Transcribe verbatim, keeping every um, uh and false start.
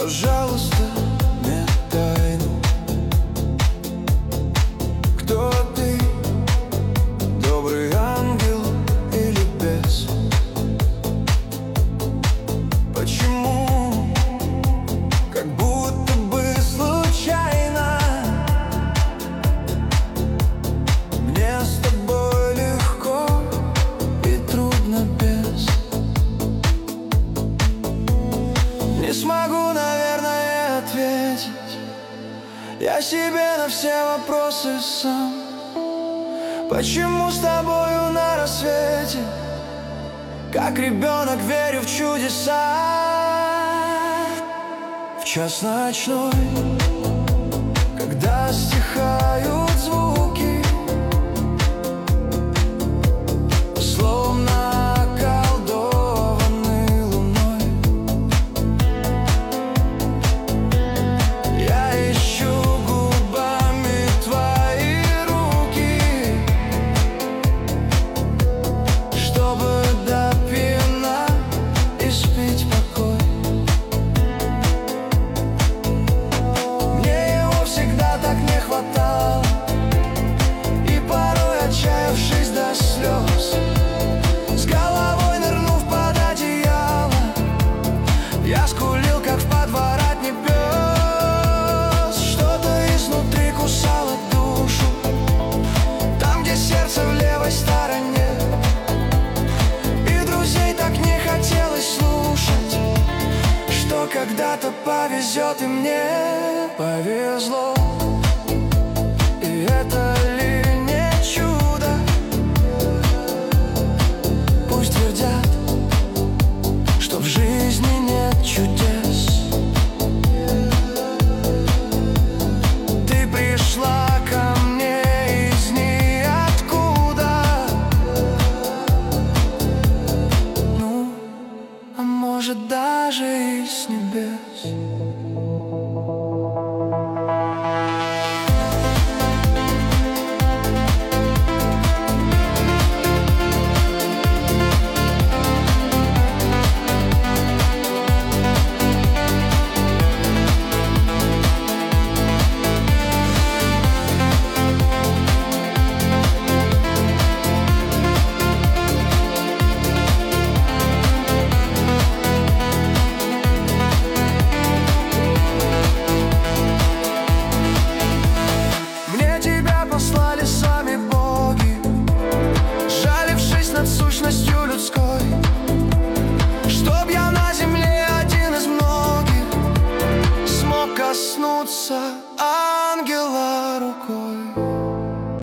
Пожалуйста, не тайну. Кто ты? Добрый ангел или бес? Почему? Как будто бы случайно. Мне с тобой легко и трудно без. Не смогу, наверное, ответить я себе на все вопросы сам. Почему с тобою на рассвете, как ребенок, верю в чудеса? В час ночной, когда стихают звуки, словно околдованы луной, я ищу губами твои руки, чтобы до пьяна испить покой. Мне его всегда так не хватало, и порой, отчаявшись до слез, с головой нырнув под одеяло, я скулил, как в подворотне пес. Что-то изнутри кусало душу, там, где сердце в левой стороне. И друзей так не хотелось слушать, что когда-то повезет, и мне повезло. И это ли не чудо? Пусть твердят, что в жизни нет чудес. Ты пришла ко мне из ниоткуда, ну, а может, даже и с небес. Послали сами боги, жалившись над сущностью людской.